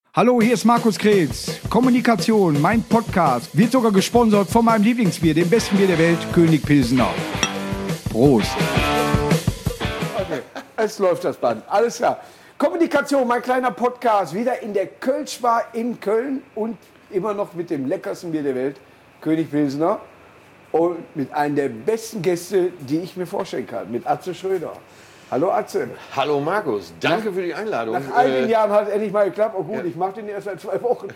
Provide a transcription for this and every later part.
Hallo, hier ist Markus Kretz. Kommunikation, mein Podcast, wird sogar gesponsert von meinem Lieblingsbier, dem besten Bier der Welt, König Pilsener. Prost. Okay, es läuft das Band. Alles klar. Kommunikation, mein kleiner Podcast, wieder in der Kölschbar in Köln und immer noch mit dem leckersten Bier der Welt, König Pilsener. Und mit einem der besten Gäste, die ich mir vorstellen kann, mit Atze Schröder. Hallo Atze. Hallo Markus, danke für die Einladung. Nach einigen Jahren hat es endlich mal geklappt. Oh gut, ja. Ich mache den erst seit 2 Wochen.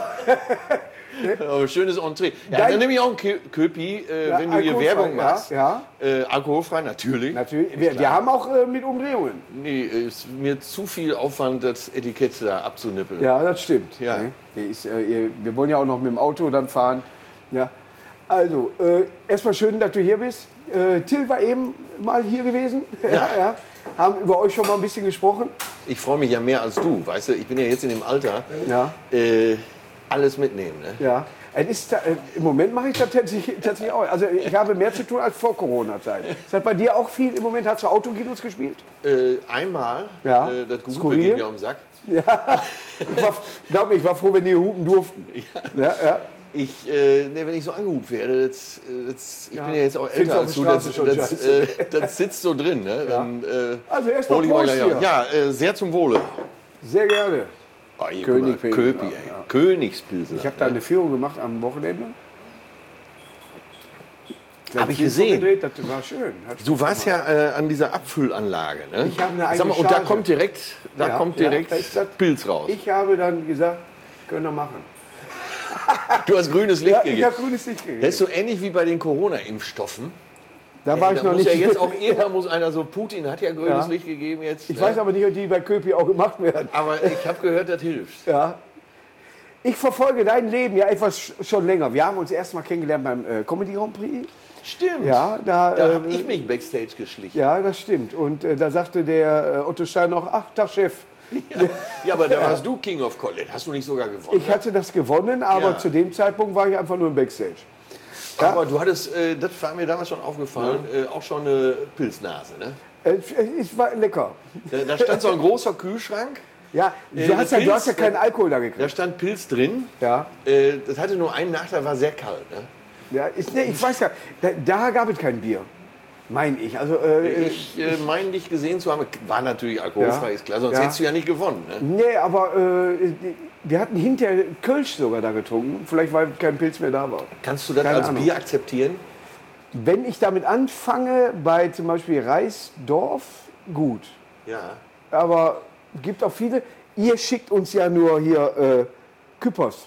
Aber schönes Entree. Ja, dann nehme ich auch ein Köpi, wenn du hier Werbung machst. Ja. Alkoholfrei, natürlich. Wir haben auch mit Umdrehungen. Nee, ist mir zu viel Aufwand, das Etikett da abzunippeln. Ja, das stimmt. Ja. Wir wollen ja auch noch mit dem Auto dann fahren. Ja. Also, erstmal schön, dass du hier bist. Till war eben mal hier gewesen. Ja. Haben über euch schon mal ein bisschen gesprochen. Ich freue mich ja mehr als du, weißt du, ich bin ja jetzt in dem Alter. Ja. Alles mitnehmen, ne? Ja. Im Moment mache ich das tatsächlich auch. Also ich habe mehr zu tun als vor Corona-Zeit. Ist das bei dir auch viel im Moment? Hast du Autokinos gespielt? Einmal. Ja. Das Gute ging mir um den Sack. Ja. Ich war froh, wenn die hupen durften. Ja. Wenn ich so angehupt werde, ich bin ja jetzt auch älter als du, das sitzt so drin. Ne? Ja. Dann, also erstmal Prost hier. Ja, sehr zum Wohle. Sehr gerne. Oh, Köpi, Königspilze. Ich habe da eine Führung gemacht am Wochenende. Habe ich gesehen. Das war schön. Du warst ja an dieser Abfüllanlage. Ne? Ich habe eine eigene Sag mal, und da kommt direkt, Pilz raus. Ich habe dann gesagt, können wir machen. Du hast grünes Licht gegeben. Ich habe grünes Licht gegeben. Das ist so ähnlich wie bei den Corona-Impfstoffen. Da war ich noch muss nicht. Ja jetzt auch irgendwann muss einer so, Putin hat ja grünes Licht gegeben jetzt. Ich weiß aber nicht, ob die bei Köpi auch gemacht werden. Aber ich habe gehört, das hilft. Ja. Ich verfolge dein Leben ja etwas schon länger. Wir haben uns erst mal kennengelernt beim Comedy Grand Prix. Stimmt. Ja, da habe ich mich Backstage geschlichen. Ja, das stimmt. Und da sagte der Otto Stein noch, ach, Tag Chef. Ja, aber da warst du King of Collet. Hast du nicht sogar gewonnen? Ich hatte das gewonnen, aber zu dem Zeitpunkt war ich einfach nur im Backstage. Ja? Aber du hattest, das war mir damals schon aufgefallen, auch schon eine Pilznase, ne? Es war lecker. Da stand so ein großer Kühlschrank. Ja, du hast ja keinen Alkohol da gekriegt. Da stand Pilz drin. Ja. Das hatte nur einen Nachteil, war sehr kalt. Ne? Ja, ich weiß ja, da gab es kein Bier. Meine ich. Also, ich meine, dich gesehen zu haben, war natürlich alkoholfrei, ist klar, sonst hättest du ja nicht gewonnen. Ne? Nee, aber wir hatten hinterher Kölsch sogar da getrunken, vielleicht weil kein Pilz mehr da war. Kannst du das als Bier akzeptieren? Wenn ich damit anfange, bei zum Beispiel Reisdorf, gut. Ja. Aber es gibt auch viele, ihr schickt uns ja nur hier Küppers.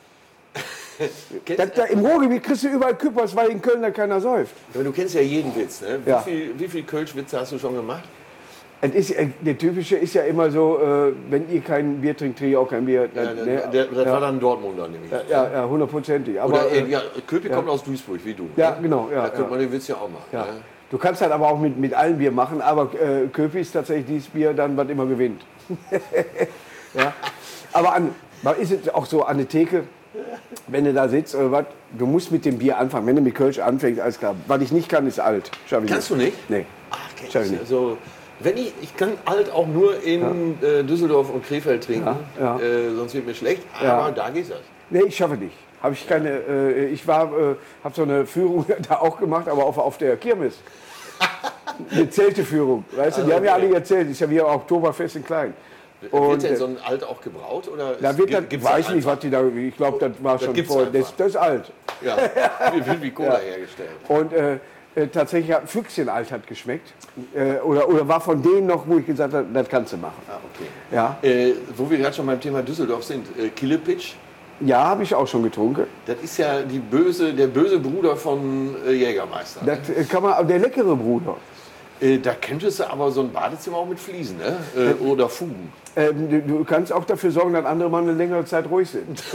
Im Ruhrgebiet kriegst du überall Küppers, weil in Köln da keiner säuft. Aber du kennst ja jeden Witz, ne? Ja. Wie viel Kölsch-Witze hast du schon gemacht? Der typische ist ja immer so, wenn ihr kein Bier trinkt, trinke ich auch kein Bier. Das war dann Dortmunder nämlich. Ja, 100%. Aber Köpi kommt aus Duisburg, wie du. Ja, ne? genau. Ja, da könnte man den Witz ja auch machen. Ja. Ne? Du kannst halt aber auch mit allen Bier machen, aber Köpi ist tatsächlich dieses Bier, dann was immer gewinnt. Ja. Aber ist es auch so an der Theke, wenn du da sitzt oder was, du musst mit dem Bier anfangen. Wenn du mit Kölsch anfängst, alles klar. Was ich nicht kann, ist alt. Kannst du nicht? Nee. Ach, also, ich kann alt auch nur in Düsseldorf und Krefeld trinken, sonst wird mir schlecht, aber da geht das. Nee, ich schaffe nicht. Habe ich keine. Ich habe so eine Führung da auch gemacht, aber auf der Kirmes. Eine Zelteführung. Weißt du, die haben ja alle erzählt. Ist ja wie Oktoberfest in Klein. Wird denn so ein Alt auch gebraut? Oder da weiß ich nicht, was die da. Ich glaube, das war schon vorher. Das ist alt. Ja, wie Cola hergestellt. Und tatsächlich hat Füchschenalt hat geschmeckt. Oder war von denen noch, wo ich gesagt habe, das kannst du machen. Ah, okay. Ja. Wo wir gerade schon beim Thema Düsseldorf sind, Killepitch. Ja, habe ich auch schon getrunken. Das ist ja der böse Bruder von Jägermeister. Das kann man, der leckere Bruder. Da könntest du aber so ein Badezimmer auch mit Fliesen, ne? Oder Fugen. Du kannst auch dafür sorgen, dass andere mal eine längere Zeit ruhig sind.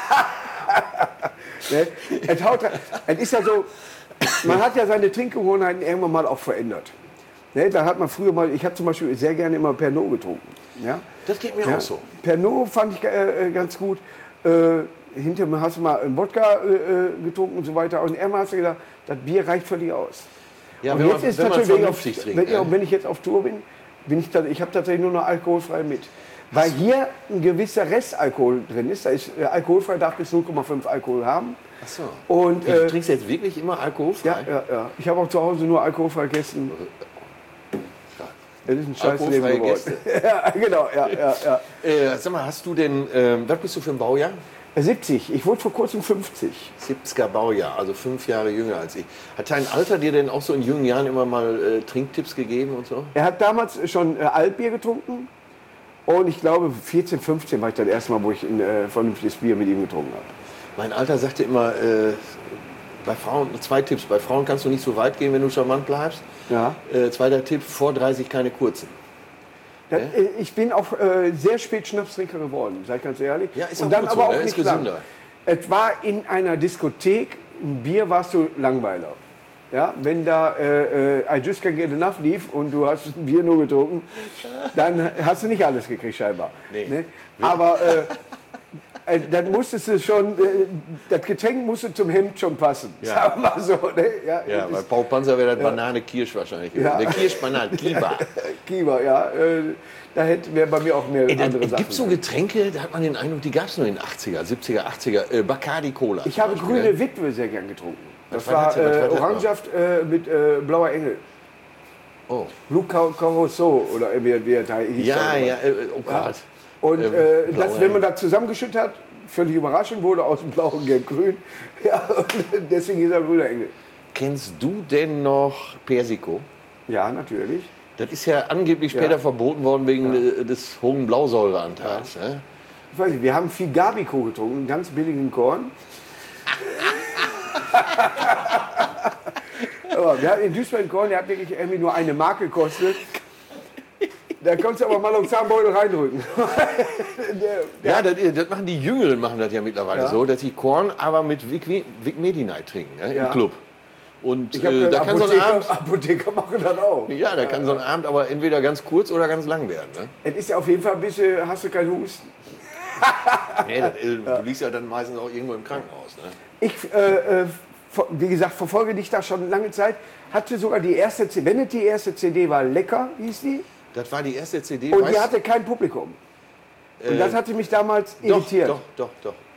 Ne? Es ist ja so, man hat ja seine Trinkgewohnheiten irgendwann mal auch verändert. Ne? Da hat man früher mal, ich habe zum Beispiel sehr gerne immer Pernod getrunken. Ja? Das geht mir auch so. Pernod fand ich ganz gut. Hinterher hast du mal einen Wodka getrunken und so weiter. Und irgendwann hast du gedacht, das Bier reicht völlig aus. Ja, und wenn jetzt ist man natürlich, vernünftig trinkt. wenn ich jetzt auf Tour bin, ich habe tatsächlich nur noch alkoholfrei mit. Weil hier ein gewisser Restalkohol drin ist. Da ist alkoholfrei, darf bis 0,5 Alkohol haben. Ach so. Und, Du trinkst jetzt wirklich immer alkoholfrei? Ja. Ich habe auch zu Hause nur alkoholfrei gegessen. Das ist ein scheiß Leben Alkoholfreie geworden. Gäste. Ja, genau, ja. Sag mal, hast du denn, was bist du für ein Baujahr? 70. Ich wurde vor kurzem 50. 70er Baujahr, also 5 Jahre jünger als ich. Hat dein Alter dir denn auch so in jungen Jahren immer mal Trinktipps gegeben und so? Er hat damals schon Altbier getrunken. Und ich glaube, 14, 15 war ich dann erstmal, wo ich ein vernünftiges Bier mit ihm getrunken habe. Mein Alter sagte immer, bei Frauen, 2 Tipps. Bei Frauen kannst du nicht so weit gehen, wenn du charmant bleibst. Ja. Zweiter Tipp, vor 30 keine kurzen. Ich bin auch sehr spät Schnapstrinker geworden, sag ich ganz ehrlich. Ja, ist und auch dann gut aber so, auch ne? nicht Ist gesünder. lang. Es war in einer Diskothek, ein Bier warst du Langweiler. Ja, wenn da I Just Can't Get Enough lief und du hast ein Bier nur getrunken, dann hast du nicht alles gekriegt scheinbar. Nee. Ne? Aber dann musstest du schon, das Getränk musste zum Hemd schon passen. Ja. Sagen wir mal so. Ne? Ja, bei Paul Panzer wäre das Banane-Kirsch wahrscheinlich. Ja. Der Kirschbanane, Kiba. Kiba, ja. Da wäre bei mir auch mehr andere Sachen. Gibt so Getränke, da hat man den Eindruck, die gab es nur in den 80er, 70er, 80er. Bacardi Cola. Ich habe grüne Witwe sehr gern getrunken. Das Was war das denn? Orangensaft mit blauer Engel. Oh. Blue Carousel oder wie er da hieß. Ja, oh Gott. Und blauer wenn man das zusammengeschüttet hat, völlig überraschend wurde aus dem Blau und Gelb-Grün. Ja, und deswegen ist er grüner Engel. Kennst du denn noch Persico? Ja, natürlich. Das ist ja angeblich später verboten worden wegen des hohen Blausäureanteils. Ne? Ich weiß nicht, wir haben viel Gabico getrunken, einen ganz billigen Korn. Aber wir hatten in Duisburg Korn, der hat wirklich irgendwie nur eine Mark gekostet. Da konntest du aber mal einen Zahnbeutel reindrücken. Ja, das machen die Jüngeren machen das ja mittlerweile so, dass sie Korn aber mit Vic Medi-Night trinken im Club. Und da kann so ein Abend, Apotheker machen das auch. ja, da kann so ein Abend aber entweder ganz kurz oder ganz lang werden. Ne? Es ist ja auf jeden Fall ein bisschen, hast du keinen Husten. Nee, du liegst ja dann meistens auch irgendwo im Krankenhaus. Ne? Ich, wie gesagt, verfolge dich da schon lange Zeit. Hatte sogar die erste CD, wenn es die erste CD war, Lecker hieß die. Das war die erste CD. Und die hatte kein Publikum. Und das hatte mich damals irritiert. Doch.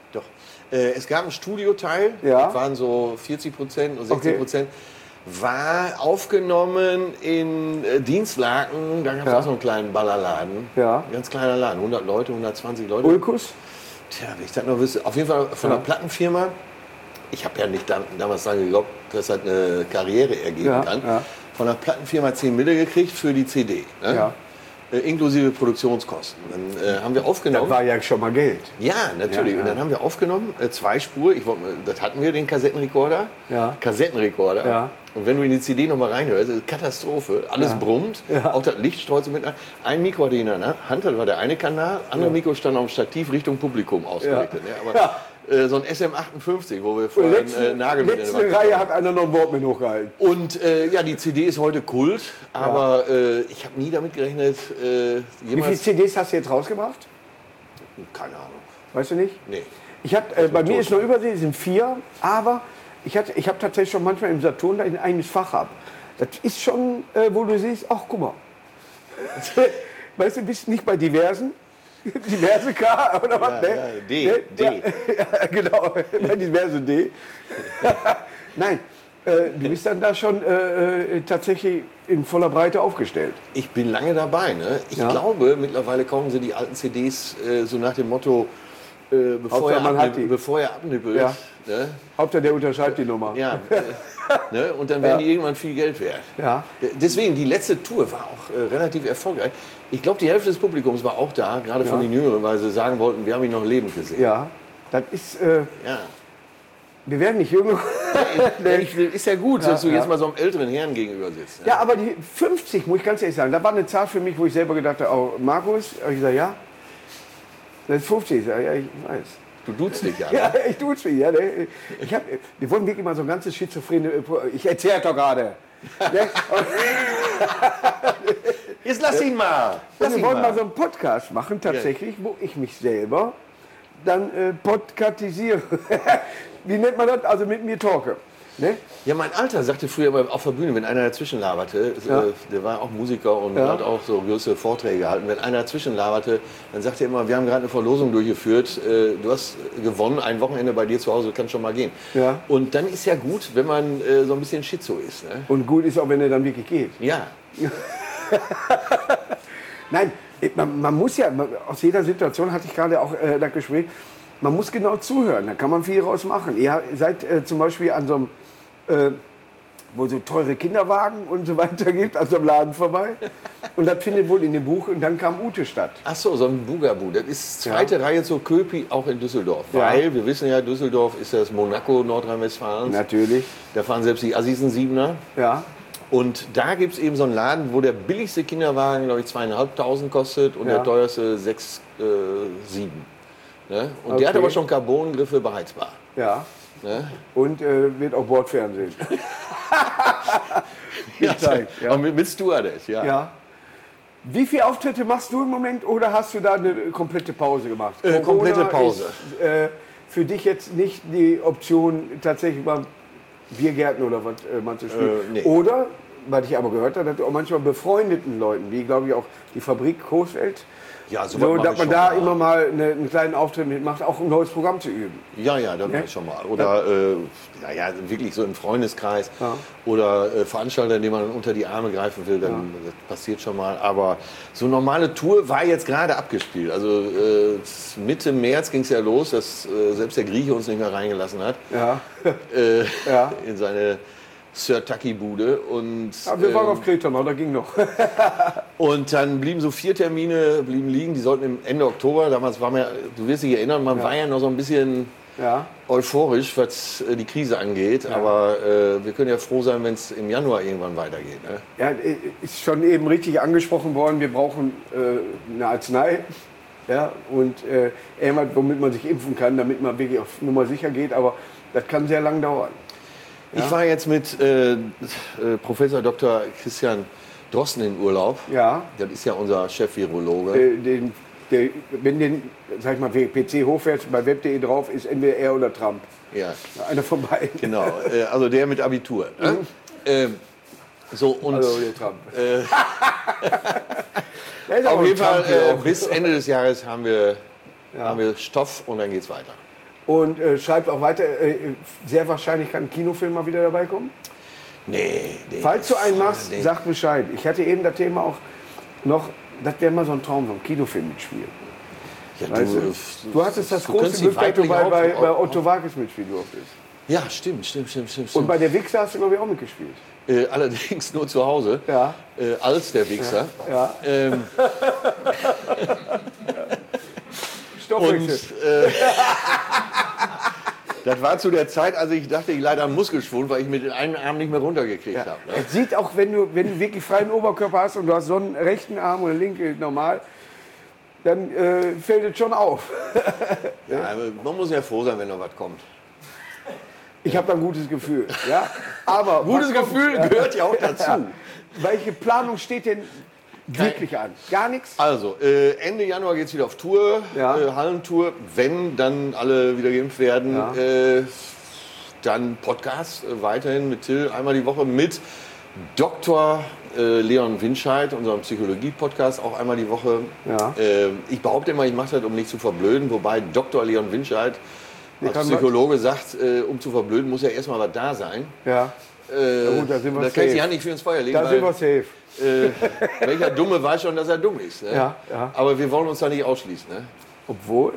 Es gab einen Studioteil, das waren so 40% und 60%. War aufgenommen in Dienstlaken, da gab es auch so einen kleinen Ballerladen. Ja. Ein ganz kleiner Laden, 100 Leute, 120 Leute. Ulkus? Tja, wenn ich das noch wüsste. Auf jeden Fall von einer Plattenfirma. Ich habe ja nicht damals daran geglaubt, dass das eine Karriere ergeben kann. Ja. Von der Plattenfirma 10 Mille gekriegt für die CD. Ne? Ja. Inklusive Produktionskosten. Dann haben wir aufgenommen. Das war ja schon mal Geld. Ja, natürlich. Ja. Und dann haben wir aufgenommen, 2 Spur. Das hatten wir, den Kassettenrekorder. Ja. Kassettenrekorder. Ja. Und wenn du in die CD nochmal reinhörst, ist Katastrophe. Alles brummt. Ja. Auch das Licht streut so mit. Ein Mikro hatte ich in der Hand, das war der eine Kanal. Andere Mikro stand auf dem Stativ Richtung Publikum ausgerichtet. Ja. Ne? Aber so ein SM58, wo wir vorher einen Nagel mit in der Wand Reihe hat einer noch ein Wort mit hochgehalten. Und die CD ist heute Kult, aber ich habe nie damit gerechnet. Wie viele CDs hast du jetzt rausgebracht? Keine Ahnung. Weißt du nicht? Nee. Bei mir ist noch Übersee, sind 4, aber ich habe tatsächlich schon manchmal im Saturn ein eigenes Fach ab. Das ist schon, wo du siehst, ach guck mal. Weißt du, bist nicht bei diversen. Diverse K oder was? Ja, D. Ja, genau, bei diverse D. Nein, du bist dann da schon tatsächlich in voller Breite aufgestellt. Ich bin lange dabei. Ne? Ich glaube, mittlerweile kaufen sie die alten CDs so nach dem Motto, bevor er abnippelt. Ja. Ne? Hauptsache der unterschreibt die Nummer. Ja, ne? Und dann werden die irgendwann viel Geld wert. Ja. Deswegen, die letzte Tour war auch relativ erfolgreich. Ich glaube, die Hälfte des Publikums war auch da, gerade von den Jüngeren, weil sie sagen wollten, wir haben ihn noch lebend gesehen. Ja, das ist... Wir werden nicht jünger. Ist ja gut, dass du jetzt mal so einem älteren Herrn gegenüber sitzt. Ja, aber die 50, muss ich ganz ehrlich sagen, da war eine Zahl für mich, wo ich selber gedacht habe, oh, Markus, ich sage, ja, das ist 50. Ich sage, ja, ich weiß. Du duzt dich ja. Ja, ich duze mich. Ja, wir wollen wirklich mal so ein ganzes schizophrene... Ich erzähle doch gerade. Jetzt lass ihn mal. Wir wollen mal so einen Podcast machen, tatsächlich, wo ich mich selber dann podcastisiere. Wie nennt man das? Also mit mir talke. Ne? Ja, mein Alter sagte früher auf der Bühne, wenn einer dazwischen laberte, der war auch Musiker und hat auch so große Vorträge gehalten, wenn einer dazwischen laberte, dann sagte er immer, wir haben gerade eine Verlosung durchgeführt, du hast gewonnen, ein Wochenende bei dir zu Hause, kannst schon mal gehen. Ja. Und dann ist ja gut, wenn man so ein bisschen Schizo ist. Ne? Und gut ist auch, wenn er dann wirklich geht. Ja. Nein, man muss ja, aus jeder Situation hatte ich gerade auch das Gespräch, man muss genau zuhören, da kann man viel draus machen. Ihr seid zum Beispiel an so einem, wo so teure Kinderwagen und so weiter gibt, an so einem Laden vorbei. Und das findet wohl in dem Buch und dann kam Ute statt. Ach so, so ein Bugaboo. Das ist zweite Reihe zur Köpi, auch in Düsseldorf. Weil wir wissen ja, Düsseldorf ist das Monaco Nordrhein-Westfalens. Natürlich. Da fahren selbst die Assis einen Siebener. Ja. Und da gibt es eben so einen Laden, wo der billigste Kinderwagen, glaube ich, 2.500 kostet und der teuerste 6, 7. Ne? Und der hat aber schon Carbongriffe beheizbar. Ja. Ne? Und wird auch Bordfernsehen. Und mit Stewardess, ja. Wie viele Auftritte machst du im Moment oder hast du da eine komplette Pause gemacht? Komplette Pause. Ist, für dich jetzt nicht die Option, tatsächlich mal Biergärten oder was mal zu spielen? Nee. Oder, was ich aber gehört habe, dass du auch manchmal befreundeten Leuten, wie glaube ich auch die Fabrik Coesfeld, so, dass man da immer mal einen kleinen Auftritt mitmacht, auch ein neues Programm zu üben. Ja, das mache ich schon mal. Oder wirklich so im Freundeskreis oder Veranstalter, denen man unter die Arme greifen will, dann das passiert schon mal. Aber so eine normale Tour war jetzt gerade abgespielt. Also Mitte März ging es ja los, dass selbst der Grieche uns nicht mehr reingelassen hat in seine Sir Taki-Bude. Wir waren auf Kreta noch, da ging noch. Und dann blieben so 4 Termine liegen, die sollten im Ende Oktober, damals war man, du wirst dich erinnern, man war ja noch so ein bisschen euphorisch, was die Krise angeht, aber wir können ja froh sein, wenn es im Januar irgendwann weitergeht. Ne? Ja, ist schon eben richtig angesprochen worden, wir brauchen eine Arznei. Ja, und irgendwas, womit man sich impfen kann, damit man wirklich auf Nummer sicher geht, aber das kann sehr lang dauern. Ja? Ich war jetzt mit Professor Dr. Christian Drosten in Urlaub. Ja. Das ist ja unser Chef-Virologe. Wenn den, sag ich mal, PC hochfährt, bei web.de drauf ist entweder er oder Trump. Ja. Einer von beiden. Genau, also der mit Abitur. So, und also der Trump. Auf jeden Fall, bis Ende des Jahres haben wir Stoff und dann geht's weiter. Und schreibt auch weiter, sehr wahrscheinlich kann ein Kinofilm mal wieder dabei kommen? Nee. Falls du einen machst, sag Bescheid. Ich hatte eben das Thema auch noch, das wäre mal so ein Traum, so ein Kinofilm mitspielen. Ja, du hattest das große Glück, dass du bei Otto Walkes mitspielen durftest. Ja, stimmt. Und bei der Wichser hast du, glaube ich, auch mitgespielt. Allerdings nur zu Hause, als der Wichser. Ja. Das war zu der Zeit, als ich dachte, ich leide an Muskelschwund, weil ich mit dem einen Arm nicht mehr runtergekriegt habe. Ne? Es sieht auch, wenn du wirklich freien Oberkörper hast und du hast so einen rechten Arm oder linke normal, dann fällt es schon auf. Ja, man muss ja froh sein, wenn noch was kommt. Ich habe da ein gutes Gefühl. Ja? Aber gutes Gefühl gehört ja auch dazu. Ja. Welche Planung steht denn wirklich an? Gar nichts? Also, Ende Januar geht es wieder auf Tour, Hallentour. Wenn dann alle wieder geimpft werden, dann Podcast weiterhin mit Till einmal die Woche mit Dr. Leon Winscheid, unserem Psychologie-Podcast, auch einmal die Woche. Ja. Ich behaupte immer, ich mache das, um nicht zu verblöden, wobei Dr. Leon Winscheid als Psychologe sagt, um zu verblöden, muss ja erstmal was da sein. Ja. Gut, da sind wir da kann ich die Hand nicht für ins Feuer legen. Da sind wir safe. Welcher Dumme weiß schon, dass er dumm ist. Ne? Ja. Aber wir wollen uns da nicht ausschließen. Ne? Obwohl?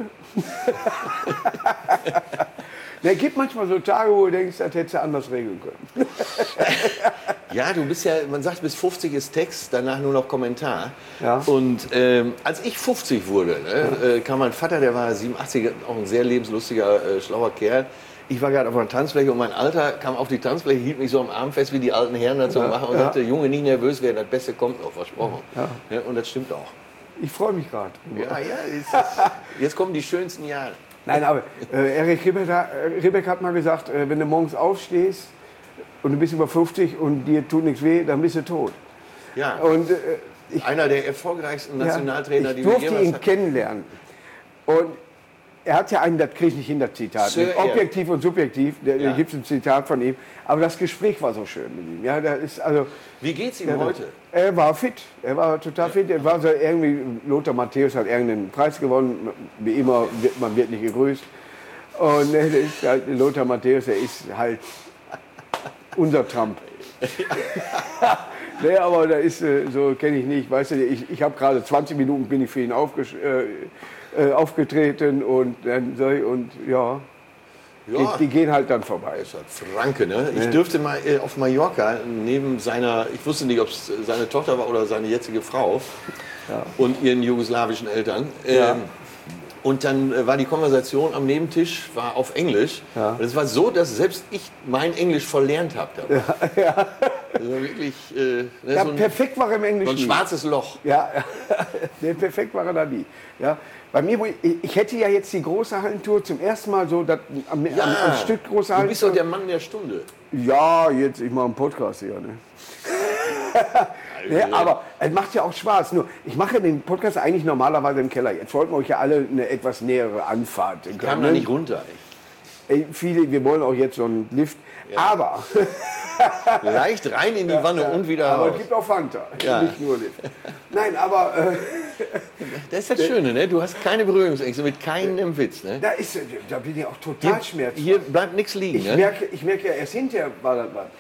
Es gibt manchmal so Tage, wo du denkst, das hättest du anders regeln können. Ja, du bist ja, man sagt, bis 50 ist Text, danach nur noch Kommentar. Ja. Und als ich 50 wurde, kam mein Vater, der war 87, auch ein sehr lebenslustiger, schlauer Kerl. Ich war gerade auf einer Tanzfläche und mein Alter kam auf die Tanzfläche, hielt mich so am Arm fest, wie die alten Herren dazu machen und sagte, Junge, nicht nervös werden, das Beste kommt noch, versprochen. Ja, und das stimmt auch. Ich freue mich gerade. Jetzt kommen die schönsten Jahre. Nein, aber Erich Ribbeck hat mal gesagt, wenn du morgens aufstehst und du bist über 50 und dir tut nichts weh, dann bist du tot. Ja, und, einer der erfolgreichsten Nationaltrainer, die wir jemals hatten. Ich durfte ihn kennenlernen. Und er hat ja einen, das kriege ich nicht hin, das Zitat. Objektiv und subjektiv, da gibt es ein Zitat von ihm. Aber das Gespräch war so schön mit ihm. Ja, das ist, also, wie geht's ihm heute? Er war fit, er war total fit. Er war so irgendwie, Lothar Matthäus hat irgendeinen Preis gewonnen. Wie immer, man wird nicht gegrüßt. Und das ist halt, Lothar Matthäus, er ist halt unser Trump. Nee, aber da ist, so kenne ich nicht. Weißt du, ich habe gerade 20 Minuten bin ich für ihn aufgetreten und dann die gehen halt dann vorbei. Das ist halt Franke, ne? Ich dürfte mal auf Mallorca neben seiner, ich wusste nicht, ob es seine Tochter war oder seine jetzige Frau und ihren jugoslawischen Eltern. Und dann war die Konversation am Nebentisch war auf Englisch. Ja. Und es war so, dass selbst ich mein Englisch verlernt habe. Also wirklich, perfekt war er im Englischen. So ein schwarzes Loch. Ja, perfekt war er da nie. Ja. Bei mir, ich hätte ja jetzt die große Hallentour zum ersten Mal so am Stück große Hallentour. Du bist doch der Mann der Stunde. Ja, jetzt, ich mache einen Podcast hier. Ne? Ja, aber es macht ja auch Spaß. Nur, ich mache den Podcast eigentlich normalerweise im Keller. Jetzt wollten wir euch ja alle eine etwas nähere Anfahrt. Ich kam da nicht runter. Wir wollen auch jetzt so einen Lift. Ja. Aber leicht rein in die Wanne und wieder raus. Aber es gibt auch Fanta, nicht nur Lift. Nein, aber das ist das Schöne, ne? Du hast keine Berührungsängste mit keinem Witz, ne? Da bin ich auch total schmerzhaft. Hier bleibt nichts liegen, ich merke ja erst hinterher, war das was.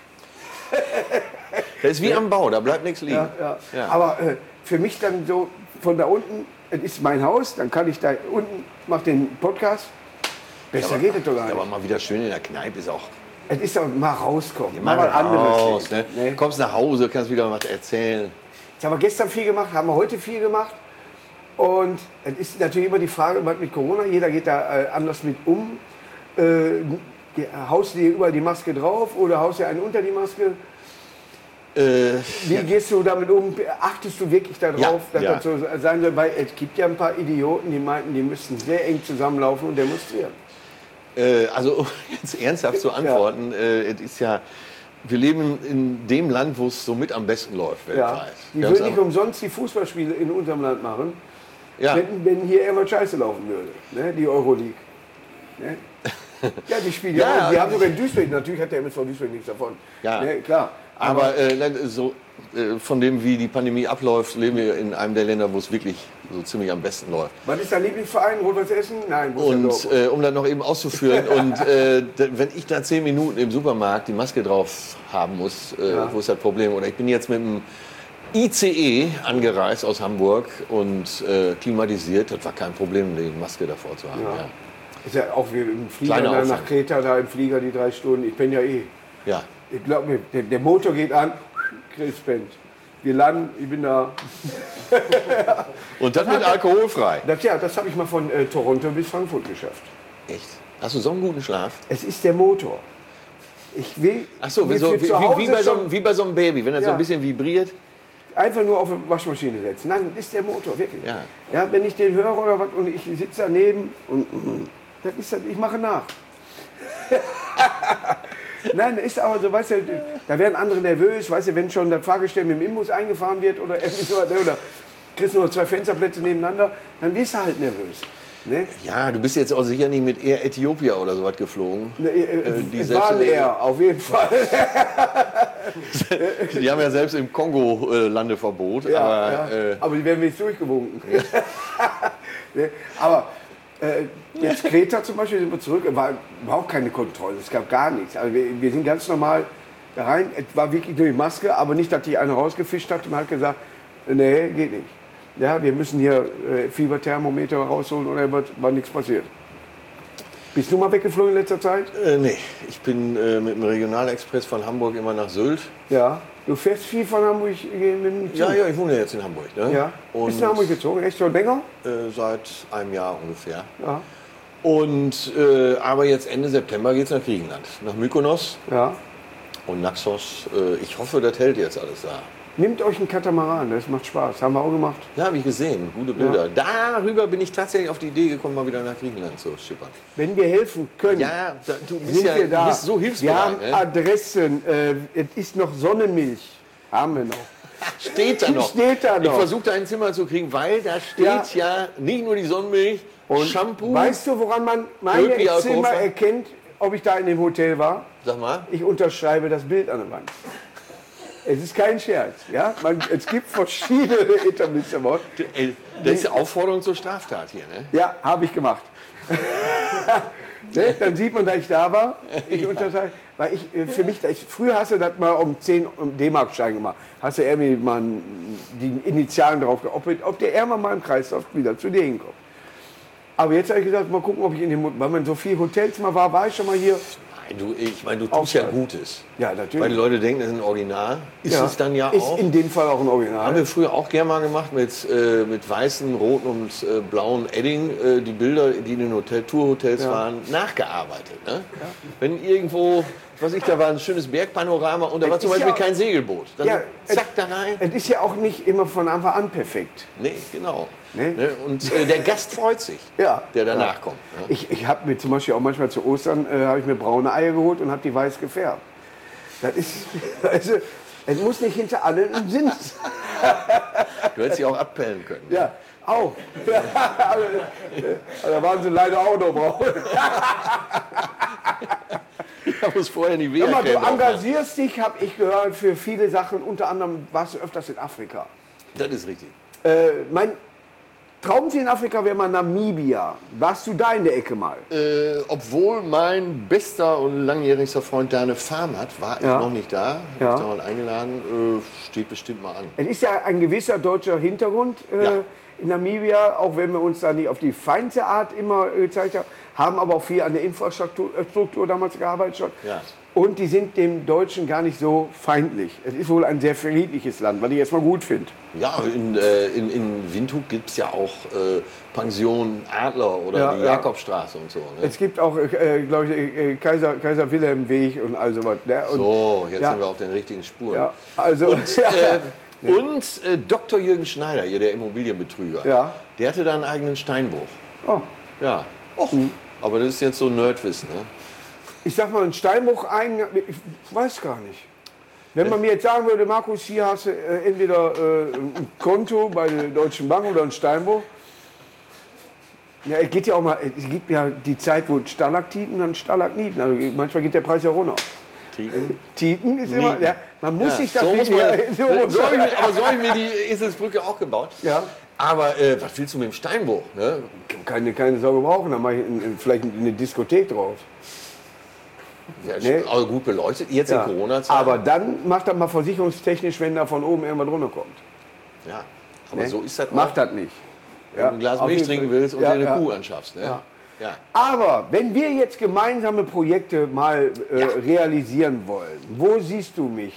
Das ist wie am Bau, da bleibt nichts liegen. Ja. Aber für mich dann so von da unten, es ist mein Haus, dann kann ich da unten, mache den Podcast. Besser geht es doch gar nicht. Aber mal wieder schön in der Kneipe ist auch. Es ist doch mal rauskommen. Mal anderes. Ne? Kommst nach Hause, kannst wieder was erzählen. Jetzt haben wir gestern viel gemacht, haben wir heute viel gemacht. Und es ist natürlich immer die Frage, was mit Corona, jeder geht da anders mit um. Haust du dir überall die Maske drauf oder haust du einen unter die Maske? Wie gehst du damit um? Achtest du wirklich darauf, dass das so sein soll? Weil es gibt ja ein paar Idioten, die meinten, die müssten sehr eng zusammenlaufen und demonstrieren. Also um jetzt ernsthaft zu antworten, es ist ja, wir leben in dem Land, wo es so mit am besten läuft weltweit. Die würden nicht umsonst die Fußballspiele in unserem Land machen, wenn hier irgendwas scheiße laufen würde, ne? Die Euroleague. Ne? Ja, die spielen die haben sogar in Duisburg, natürlich hat der MSV Duisburg nichts davon. Ja, ne, klar. Aber von dem, wie die Pandemie abläuft, leben wir in einem der Länder, wo es wirklich so ziemlich am besten läuft. Was ist dein Lieblingsverein? Rot-Weiß Essen? Nein. Und um das noch eben auszuführen, und wenn ich da 10 Minuten im Supermarkt die Maske drauf haben muss, wo ist das Problem? Oder ich bin jetzt mit dem ICE angereist aus Hamburg und klimatisiert, das war kein Problem, die Maske davor zu haben. Ja. Ist ja auch wie im Flieger nach Kreta, da im Flieger die 3 Stunden. Ich bin ja Ja. Ich glaube mir, der Motor geht an, Chris pennt. Wir landen, ich bin da. Und das mit alkoholfrei? Das habe ich mal von Toronto bis Frankfurt geschafft. Echt? Hast du so einen guten Schlaf? Es ist der Motor. Ich will. Ach so, wie bei so einem Baby, wenn er so ein bisschen vibriert. Einfach nur auf eine Waschmaschine setzen. Nein, das ist der Motor, wirklich. Ja, wenn ich den höre oder was und ich sitze daneben und das ist das, ich mache nach. Nein, ist aber so, weißt du, da werden andere nervös, weißt du, wenn schon das Fahrgestell mit dem Imbus eingefahren wird oder irgendwie so, oder kriegst nur 2 Fensterplätze nebeneinander, dann wirst du halt nervös. Ne? Ja, du bist jetzt auch sicher nicht mit Air Ethiopia oder sowas geflogen. Die waren Air, auf jeden Fall. Die haben ja selbst im Kongo Landeverbot. Aber die werden nicht durchgewunken. Aber jetzt Kreta zum Beispiel sind wir zurück, war überhaupt keine Kontrolle, es gab gar nichts. Also wir sind ganz normal da rein, es war wirklich durch Maske, aber nicht, dass die eine rausgefischt hat und hat gesagt, nee, geht nicht. Ja, wir müssen hier Fieberthermometer rausholen oder war nichts passiert. Bist du mal weggeflogen in letzter Zeit? Nee, ich bin mit dem Regionalexpress von Hamburg immer nach Sylt. Ja, du fährst viel von Hamburg mit dem Zug? Ja, ich wohne jetzt in Hamburg. Ne? Ja. Bist du nach Hamburg gezogen? Echt schon länger? Seit einem Jahr ungefähr. Ja. Und, aber jetzt Ende September geht es nach Griechenland, nach Mykonos und Naxos. Ich hoffe, das hält jetzt alles da. Nehmt euch einen Katamaran, das macht Spaß. Haben wir auch gemacht. Ja, habe ich gesehen. Gute Bilder. Ja. Darüber bin ich tatsächlich auf die Idee gekommen, mal wieder nach Griechenland zu schippern. Wenn wir helfen können, ja, du bist so hilfsbereit. Wir haben Adressen. Es ist noch Sonnenmilch. Haben wir noch. Steht da noch. Steht da noch. Ich versuche da ein Zimmer zu kriegen, weil da steht ja nicht nur die Sonnenmilch, Und Shampoo. Weißt du, woran man meine Öpi aus Zimmer Hofer. erkennt, ob ich da in dem Hotel war? Sag mal. Ich unterschreibe das Bild an der Wand. Es ist kein Scherz. Ja? Es gibt verschiedene Etablissements. Das ist die Aufforderung zur Straftat hier, ne? Ja, habe ich gemacht. Ne? Dann sieht man, dass ich da war. Ich unterschreibe. Weil für mich, früher hast du das mal um 10 D-Mark-Schein gemacht. Hast du irgendwie mal die Initialen drauf, ob der Ärmer mal im Kreislauf wieder zu dir hinkommt. Aber jetzt habe ich gesagt, mal gucken, ob ich weil man so viele Hotels mal war ich schon mal hier. Ich meine, du tust ja Gutes. Ja, natürlich. Weil die Leute denken, das ist ein Original. Ist es dann ja ist auch. In dem Fall auch ein Original. Haben wir früher auch gerne mal gemacht mit weißen, roten und blauen Edding, die Bilder, die in den Tourhotels waren, nachgearbeitet. Ne? Ja. Wenn irgendwo, da war ein schönes Bergpanorama und da war zum Beispiel kein Segelboot. Dann zack, da rein. Es ist ja auch nicht immer von Anfang an perfekt. Nee, genau. Nee? Und der Gast freut sich, der danach kommt. Ne? Ich habe mir zum Beispiel auch manchmal zu Ostern habe ich mir braune Eier geholt und habe die weiß gefärbt. Das ist, also, es muss nicht hinter allen ein Sinn sein. Du hättest sie auch abpellen können. Ja, auch. Da waren sie leider auch noch braun. Da muss vorher nie weh. Du engagierst dich, habe ich gehört, für viele Sachen. Unter anderem warst du öfters in Afrika. Das ist richtig. Mein Traumziel in Afrika wäre mal Namibia. Warst du da in der Ecke mal? Obwohl mein bester und langjährigster Freund da eine Farm hat, war ich noch nicht da. Hab ich da mal eingeladen. Steht bestimmt mal an. Es ist ja ein gewisser deutscher Hintergrund in Namibia, auch wenn wir uns da nicht auf die feinste Art immer gezeigt haben aber auch viel an der Infrastruktur damals gearbeitet schon. Ja. Und die sind dem Deutschen gar nicht so feindlich. Es ist wohl ein sehr friedliches Land, was ich erstmal gut finde. Ja, in Windhoek gibt es ja auch Pension Adler oder die Jakobstraße und so. Ne? Es gibt auch, glaube ich, Kaiser Wilhelm Weg und all sowas. Ne? So, jetzt sind wir auf den richtigen Spuren. Ja, also, und Dr. Jürgen Schneider, hier der Immobilienbetrüger, der hatte da einen eigenen Steinbruch. Oh. Ja. Aber das ist jetzt so Nerdwissen, ne? Ich sag mal, ein Steinbruch, ich weiß gar nicht. Wenn man mir jetzt sagen würde, Markus, hier hast du entweder ein Konto bei der Deutschen Bank oder ein Steinbruch. Ja, es gibt ja die Zeit, wo Stalaktiten und Stalagniten, also manchmal geht der Preis ja runter. Titen ist immer, man muss sich das nicht mehr... Aber so habe ich mir die Eselsbrücke auch gebaut. Ja. Aber was willst du mit dem Steinbruch? Ne? Keine Sorge brauchen, dann mache ich vielleicht eine Diskothek drauf. Ja, also gut beleuchtet, jetzt in Corona-Zeit. Aber dann macht das mal versicherungstechnisch, wenn da von oben irgendwas runter kommt. Ja, aber so ist das auch. Macht das nicht. Wenn du ein Glas Milch trinken willst und dir eine Kuh anschaffst. Ne? Ja. Aber wenn wir jetzt gemeinsame Projekte mal realisieren wollen, wo siehst du mich?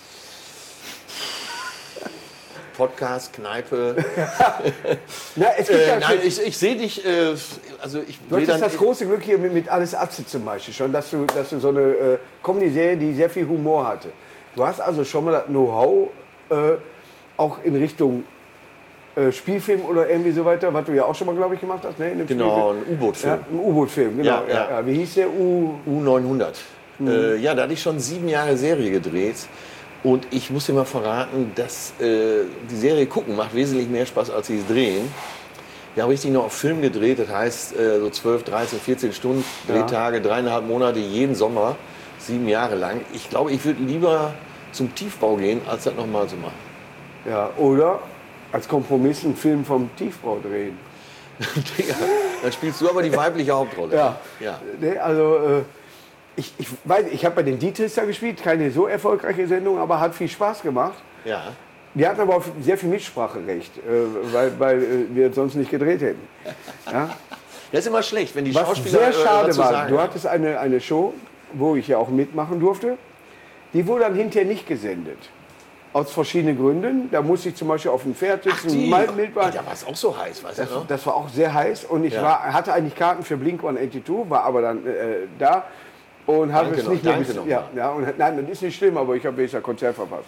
Podcast, Kneipe. Na, es gibt nein, ich sehe dich. Du hattest das große Glück hier mit Alles Atze zum Beispiel schon, dass du so eine Comedy-Serie, die sehr viel Humor hatte. Du hast also schon mal das Know-how auch in Richtung Spielfilm oder irgendwie so weiter, was du ja auch schon mal, glaube ich, gemacht hast. Ne? Genau, ein U-Boot-Film. Ja, ein U-Boot-Film, genau. Ja. Wie hieß der? U900. Da hatte ich schon 7 Jahre Serie gedreht. Und ich muss dir mal verraten, dass die Serie gucken macht wesentlich mehr Spaß, als sie es drehen. Wir haben richtig noch auf Film gedreht, das heißt so 12, 13, 14 Stunden, Drehtage, 3,5 Monate, jeden Sommer, 7 Jahre lang. Ich glaube, ich würde lieber zum Tiefbau gehen, als das nochmal zu machen. Ja, oder als Kompromiss einen Film vom Tiefbau drehen. Dann spielst du aber die weibliche Hauptrolle. Ja. Nee, also... Ich weiß, ich habe bei den Dietrichs da gespielt, keine so erfolgreiche Sendung, aber hat viel Spaß gemacht. Ja. Wir hatten aber auch sehr viel Mitspracherecht, weil wir sonst nicht gedreht hätten. Ja? Das ist immer schlecht, wenn die Was Schauspieler sehr schade war, sagen. du hattest eine Show, wo ich ja auch mitmachen durfte, die wurde dann hinterher nicht gesendet. Aus verschiedenen Gründen. Da musste ich zum Beispiel auf dem Pferd sitzen. Da war es auch so heiß, weißt du noch? Das war auch sehr heiß und ich hatte eigentlich Karten für Blink-182, war aber dann da. Und habe es nicht mehr nein, das ist nicht schlimm, aber ich habe jetzt Konzert verpasst.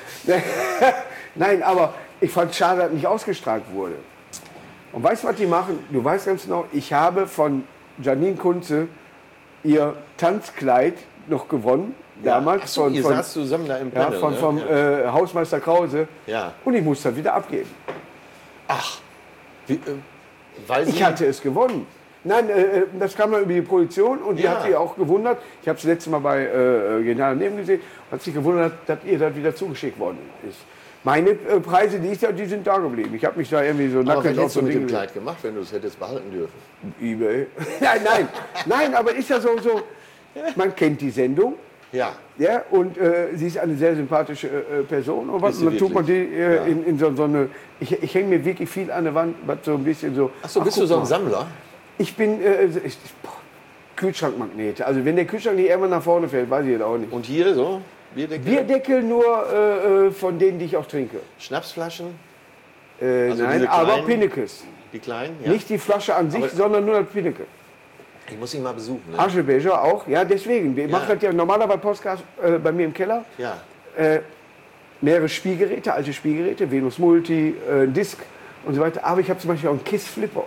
Nein, aber ich fand schade, dass nicht ausgestrahlt wurde. Und weißt du, was die machen? Du weißt ganz genau, ich habe von Janine Kunze ihr Tanzkleid noch gewonnen. Damals. Achso, ihr saßt zusammen da im Panel, vom Hausmeister Krause. Ja. Und ich musste das wieder abgeben. Ach, Ich hatte es gewonnen. Nein, das kam dann über die Produktion und die hat sich auch gewundert. Ich habe es letztes Mal bei Genial daneben gesehen, hat sich gewundert, dass ihr das wieder zugeschenkt worden ist. Meine Preise, die sind da geblieben. Ich habe mich da irgendwie so nackig auf so ein Ding Kleid gemacht, wenn du es hättest behalten dürfen. eBay. Nein, aber ist ja so, man kennt die Sendung. Ja. Ja, und sie ist eine sehr sympathische Person. Und was, dann tut man die in so eine. Ich hänge mir wirklich viel an der Wand, was so ein bisschen so. Achso, bist du so ein Sammler? Ich bin Kühlschrankmagnete. Also wenn der Kühlschrank nicht irgendwann nach vorne fällt, weiß ich jetzt auch nicht. Und hier so? Bierdeckel? Bierdeckel nur von denen, die ich auch trinke. Schnapsflaschen? Nein, aber Pinnekes. Die kleinen? Ja. Nicht die Flasche an sich, sondern nur das Pinneke. Ich muss ihn mal besuchen. Ne? Aschebecher auch, ja, deswegen. Wir machen das ja normalerweise Podcast bei mir im Keller. Ja. Mehrere Spielgeräte, alte Spielgeräte, Venus Multi, Disc und so weiter. Aber ich habe zum Beispiel auch einen KISS Flipper.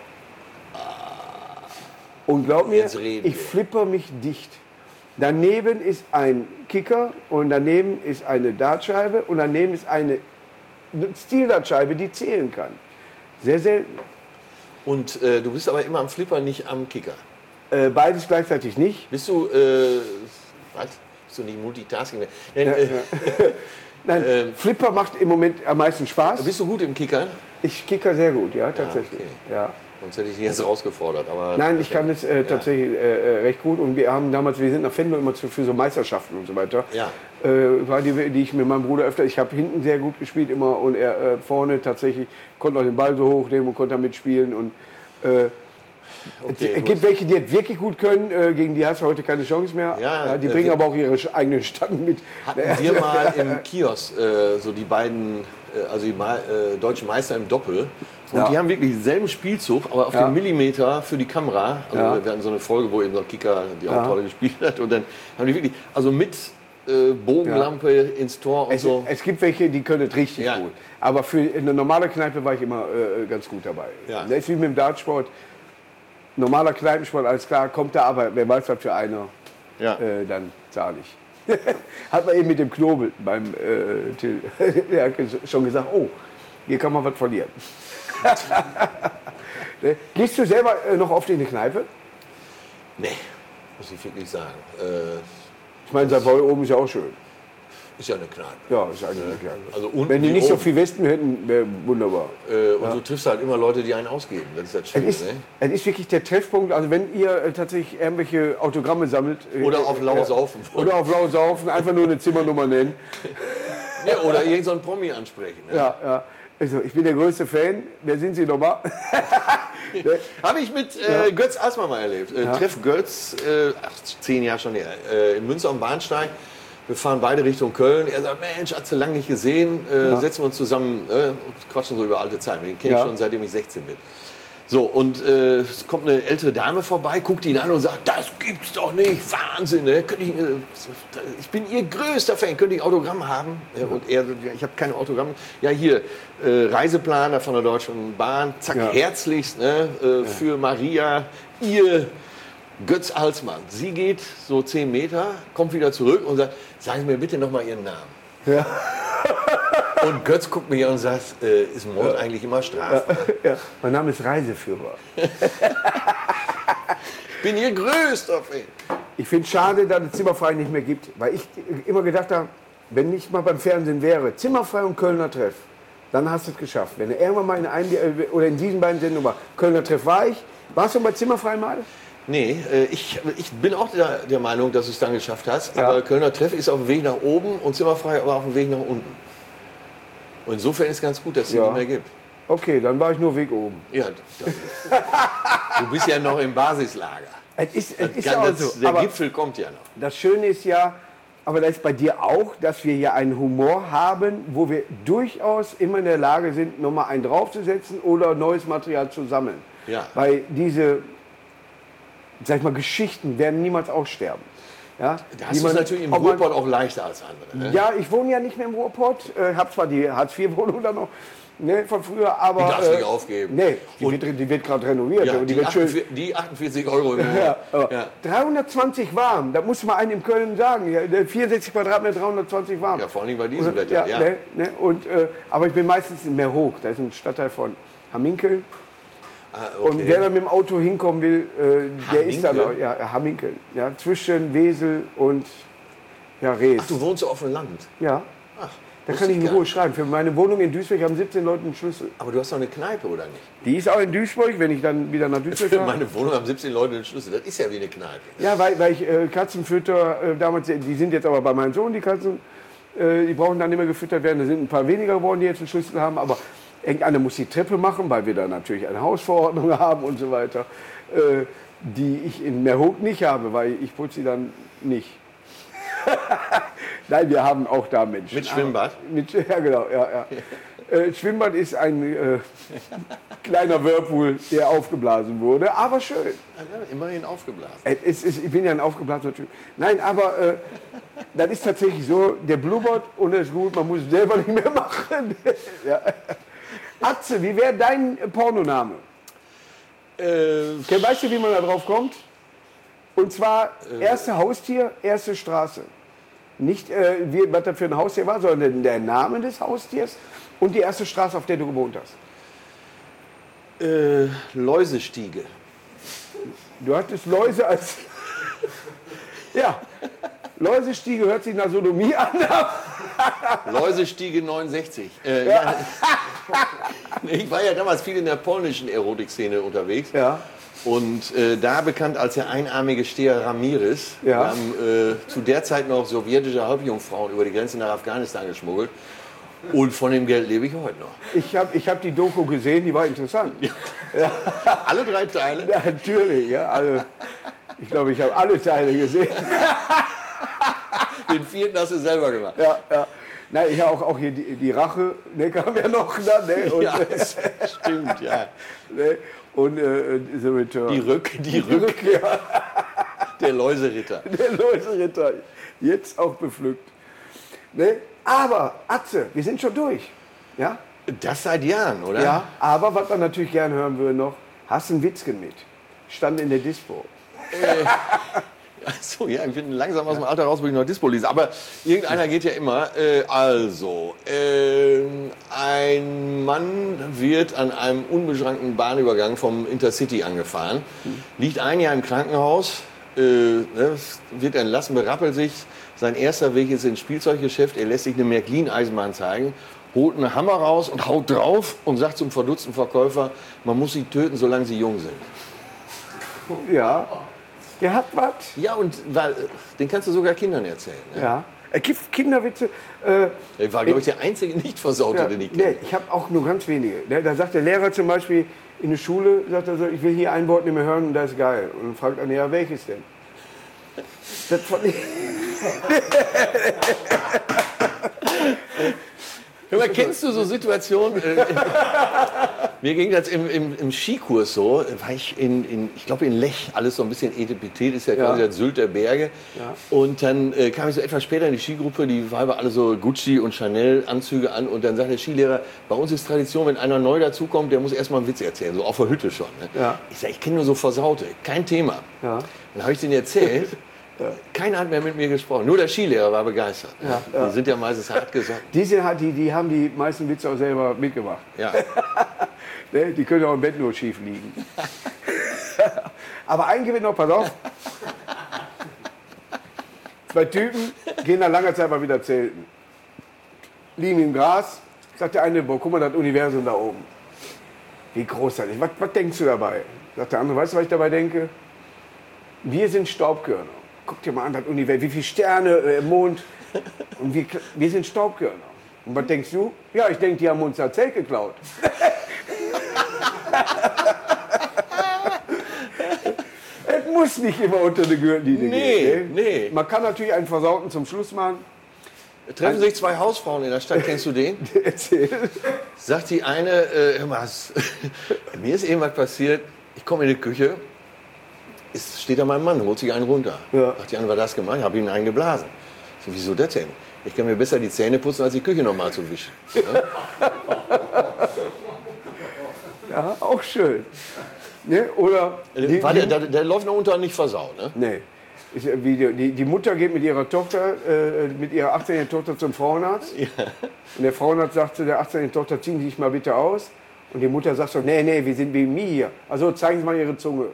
Und glaub mir, ich flipper mich dicht. Daneben ist ein Kicker und daneben ist eine Dartscheibe und daneben ist eine Stildartscheibe, die zählen kann. Sehr selten. Und du bist aber immer am Flipper, nicht am Kicker? Beides gleichzeitig nicht. Bist du, was? Bist du nicht Multitasking? Nein, Flipper macht im Moment am meisten Spaß. Bist du gut im Kickern? Ich kicker sehr gut, ja, tatsächlich. Okay. Ja. Sonst hätte ich dich jetzt herausgefordert. Aber nein, ich kann es tatsächlich recht gut. Und wir sind nach Venlo immer für so Meisterschaften und so weiter. Ja. Die ich mit meinem Bruder öfter, ich habe hinten sehr gut gespielt immer und er vorne tatsächlich konnte auch den Ball so hochnehmen und konnte da mitspielen. Und es gibt welche, die es wirklich gut können, gegen die hast du heute keine Chance mehr. Ja, die bringen aber auch ihre eigenen Stangen mit. Hatten wir mal im Kiosk so die beiden, also die deutschen Meister im Doppel. Und die haben wirklich denselben Spielzug, aber auf den Millimeter für die Kamera. Also wir hatten so eine Folge, wo eben so ein Kicker die Hauptrolle gespielt hat. Und dann haben die wirklich, also mit Bogenlampe ins Tor und so. Es gibt welche, die können es richtig gut. Aber für eine normale Kneipe war ich immer ganz gut dabei. Ja. Das ist wie mit dem Dartsport. Normaler Kneipensport, alles klar, kommt da, aber wer weiß, was für einer, dann zahle ich. Hat man eben mit dem Knobel beim Till der hat schon gesagt, oh, hier kann man was verlieren. Gehst du selber noch oft in die Kneipe? Nee, muss ich wirklich sagen. Ich meine, Savoy oben ist ja auch schön. Ist ja eine Kneipe. Ja, ist eigentlich eine Kneipe. Also unten wenn die nicht so viel Westen hätten, wäre wunderbar. Und du triffst halt immer Leute, die einen ausgeben. Das ist das Schöne. Es ist wirklich der Treffpunkt. Also wenn ihr tatsächlich irgendwelche Autogramme sammelt. Oder auf lau saufen. Oder auf lau saufen, einfach nur eine Zimmernummer nennen. Ja, oder irgend so einen Promi ansprechen. Ne? Ja. Also, ich bin der größte Fan. Wer sind Sie nochmal? Habe ich mit Götz Asmer mal erlebt. Treff Götz, 10 Jahre schon her, in Münster am Bahnsteig. Wir fahren beide Richtung Köln. Er sagt, Mensch, hat sie lange nicht gesehen. Setzen wir uns zusammen und quatschen so über alte Zeiten. Den kenne ich schon, seitdem ich 16 bin. So, und es kommt eine ältere Dame vorbei, guckt ihn an und sagt, das gibt's doch nicht, Wahnsinn. Ne? Ich bin Ihr größter Fan, könnte ich Autogramm haben? Und er, ich habe keine Autogramme. Ja, hier, Reiseplaner von der Deutschen Bahn, zack, herzlichst für Maria, Ihr Götz Alsmann. Sie geht so 10 Meter, kommt wieder zurück und sagt, sagen Sie mir bitte noch mal Ihren Namen. Ja. Und Götz guckt mich an und sagt, ist Mord eigentlich immer strafbar? Ja. Mein Name ist Reiseführer. Ich bin Ihr größter Fan. Ich finde es schade, dass es Zimmerfrei nicht mehr gibt, weil ich immer gedacht habe, wenn ich mal beim Fernsehen wäre, Zimmerfrei und Kölner Treff, dann hast du es geschafft. Wenn du irgendwann mal oder in diesen beiden Sendungen war, Kölner Treff war ich. Warst du bei Zimmerfrei mal? Nee, ich bin auch der Meinung, dass du es dann geschafft hast. Aber Kölner Treff ist auf dem Weg nach oben und Zimmerfrei aber auf dem Weg nach unten. Und insofern ist es ganz gut, dass es nicht mehr gibt. Okay, dann war ich nur Weg oben. Ja, du bist ja noch im Basislager. Es ist ja auch so. Der Gipfel kommt ja noch. Das Schöne ist ja, aber das ist bei dir auch, dass wir ja einen Humor haben, wo wir durchaus immer in der Lage sind, nochmal einen draufzusetzen oder neues Material zu sammeln. Ja. Weil diese, sag ich mal, Geschichten werden niemals aussterben. Ja, das ist natürlich im Ruhrpott auch leichter als andere. Ne? Ja, ich wohne ja nicht mehr im Ruhrpott, habe zwar die Hartz-IV-Wohnung da noch von früher, aber... Die darfst du nicht aufgeben. Nee, die wird gerade renoviert. Ja, und die 48 Euro im Monat. Ja. 320 warm, da muss man einem in Köln sagen. Ja, 64 Quadratmeter, 320 warm. Ja, vor allem bei diesem Wetter. Ja. Aber ich bin meistens mehr hoch, da ist ein Stadtteil von Hamminkeln. Okay. Und wer da mit dem Auto hinkommen will, der ist dann Hamminkeln. Ja, zwischen Wesel und Rees. Ach, du wohnst so auf dem Land? Ja. Ach, da kann ich in Ruhe schreiben. Für meine Wohnung in Duisburg haben 17 Leute einen Schlüssel. aber du hast doch eine Kneipe, oder nicht? Die ist auch in Duisburg, wenn ich dann wieder nach Duisburg Für fahre. meine Wohnung haben 17 Leute einen Schlüssel. Das ist ja wie eine Kneipe. Ja, weil ich Katzenfütter damals, die sind jetzt aber bei meinem Sohn, die Katzen, die brauchen dann nicht mehr gefüttert werden. Da sind ein paar weniger geworden, die jetzt einen Schlüssel haben, aber irgendeiner muss die Treppe machen, weil wir da natürlich eine Hausverordnung haben und so weiter, die ich in Meerhoek nicht habe, weil ich putze sie dann nicht. Nein, wir haben auch da Menschen. Mit Schwimmbad? Ja, genau. Ja. Schwimmbad ist ein kleiner Whirlpool, der aufgeblasen wurde, aber schön. Ja, immerhin aufgeblasen. Ich bin ja ein aufgeblasener Typ. Nein, aber das ist tatsächlich so, der blubbert und er ist gut, man muss es selber nicht mehr machen. Ja. Atze, wie wäre dein Pornoname? Weißt du, wie man da drauf kommt? Und zwar erste Haustier, erste Straße. Nicht, was das für ein Haustier war, sondern der Name des Haustiers und die erste Straße, auf der du gewohnt hast. Läusestiege. Du hattest Läuse als... Ja, Läusestiege hört sich nach Sodomie an. Läusestiege 69. Ja. Ich war ja damals viel in der polnischen Erotikszene unterwegs. Ja. Und da bekannt als der einarmige Steher Ramirez. Ja. Wir haben zu der Zeit noch sowjetische Halbjungfrauen über die Grenze nach Afghanistan geschmuggelt. Und von dem Geld lebe ich heute noch. Ich hab die Doku gesehen, die war interessant. Ja. Alle 3 Teile? Ja, natürlich, ja. Also, ich glaube, ich habe alle Teile gesehen. Den 4. hast du selber gemacht. Ja. Nein, ich habe auch hier die Rache, ne, kam ja noch dann, ne? Und, Ja, das stimmt, ja. Ne? Und The Return. Die Rückkehr. Der Läuseritter. Der Läuseritter. Jetzt auch bepflückt. Ne? Aber, Atze, wir sind schon durch. Ja? Das seit Jahren, oder? Ja, aber was wir natürlich gerne hören würden noch, hast du einen Witzchen mit? Stand in der Dispo. Achso, ja, ich bin langsam aus dem Alter raus, wo ich noch Dispo lese. Aber irgendeiner geht ja immer. Ein Mann wird an einem unbeschränkten Bahnübergang vom Intercity angefahren, liegt ein Jahr im Krankenhaus, wird entlassen, berappelt sich. Sein erster Weg ist ins Spielzeuggeschäft. Er lässt sich eine Märklin-Eisenbahn zeigen, holt einen Hammer raus und haut drauf und sagt zum verdutzten Verkäufer, man muss sie töten, solange sie jung sind. Ja. Der hat was. Ja, und den kannst du sogar Kindern erzählen. Ne? Ja. Er gibt Kinderwitze. Er war, glaube ich, der einzige Nicht-Versaute, den ich kenne. Nee, ich habe auch nur ganz wenige. Da sagt der Lehrer zum Beispiel in der Schule, sagt er so, ich will hier ein Wort nicht mehr hören und das ist geil. Und dann fragt er, ja, welches denn? Das fand ich... Hör mal, kennst du so Situationen? Mir ging das im Skikurs so, war ich ich glaube in Lech, alles so ein bisschen Etepetete, ist ja quasi das Sylt der Berge. Ja. Und dann kam ich so etwas später in die Skigruppe, die Weiber alle so Gucci und Chanel-Anzüge an. Und dann sagt der Skilehrer, bei uns ist Tradition, wenn einer neu dazukommt, der muss erstmal einen Witz erzählen, so auf der Hütte schon. Ne? Ja. Ich sage, ich kenne nur so Versaute, kein Thema. Ja. Dann habe ich denen erzählt. Ja. Keiner hat mehr mit mir gesprochen, nur der Skilehrer war begeistert. Ja, ja. Die sind ja meistens hart gesagt. Die haben die meisten Witze auch selber mitgemacht. Ja. Ne, die können auch im Bett nur schief liegen. Aber ein Gewinn noch, pass auf. 2 Typen gehen nach langer Zeit mal wieder zelten. Liegen im Gras, sagt der eine, boah, guck mal, das Universum da oben. Wie großartig. Was denkst du dabei? Sagt der andere, weißt du, was ich dabei denke? Wir sind Staubkörner. Guck dir mal an, das Universum, wie viele Sterne im Mond. Und wir sind Staubkörner. Und was denkst du? Ja, ich denke, die haben uns das Zelt geklaut. Es muss nicht immer unter die Gürtellinie gehen. Nee. Man kann natürlich einen Versauten zum Schluss machen. Treffen sich 2 Hausfrauen in der Stadt, kennst du den? Erzähl. Sagt die eine, hör mal, mir ist eben was passiert, ich komme in die Küche, steht da mein Mann, holt sich einen runter. Ja. Sagt die eine, was das gemacht? Ich habe ihm einen geblasen. So, wieso das denn? Ich kann mir besser die Zähne putzen, als die Küche nochmal zu wischen. Ja, auch schön. Ne? Oder der läuft noch unter nicht versaut, ne? Nee. Die Mutter geht mit ihrer Tochter, mit ihrer 18-jährigen Tochter zum Frauenarzt. Ja. Und der Frauenarzt sagt zu der 18-jährigen Tochter, ziehen Sie sich mal bitte aus. Und Und die Mutter sagt so, nee, wir sind wegen mir hier. Also zeigen Sie mal Ihre Zunge.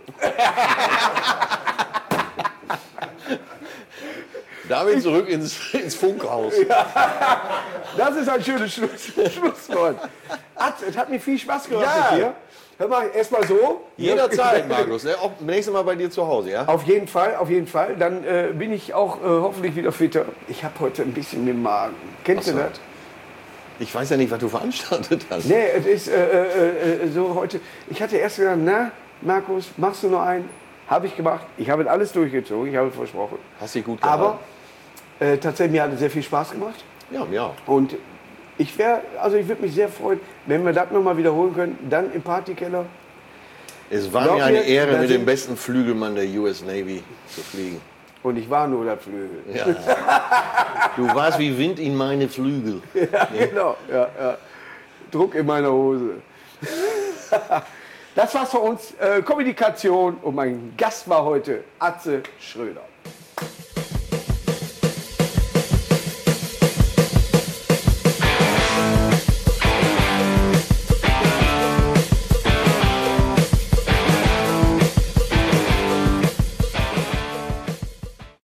Damit zurück ins Funkhaus. Das ist ein schönes Schlusswort. Es hat mir viel Spaß gemacht mit dir. Hör mal, erstmal so. Jederzeit, Markus. Ne? Auch nächstes Mal bei dir zu Hause, ja? Auf jeden Fall. Dann bin ich auch hoffentlich wieder fitter. Ich habe heute ein bisschen mit dem Magen. Kennst du das? Ich weiß ja nicht, was du veranstaltet hast. Nee, es ist so heute. Ich hatte erst gedacht, na, Markus, machst du noch einen? Habe ich gemacht. Ich habe alles durchgezogen. Ich habe versprochen. Hast dich gut gehalten. Aber tatsächlich, mir hat es sehr viel Spaß gemacht. Ja, mir auch. Und ich würde mich sehr freuen, wenn wir das nochmal wiederholen können, dann im Partykeller. Es war mir eine Ehre, mit dem besten Flügelmann der US Navy zu fliegen. Und ich war nur der Flügel. Ja. Du warst wie Wind in meine Flügel. Ja, genau. Ja. Druck in meiner Hose. Das war's für uns. Kommunikation. Und mein Gast war heute Atze Schröder.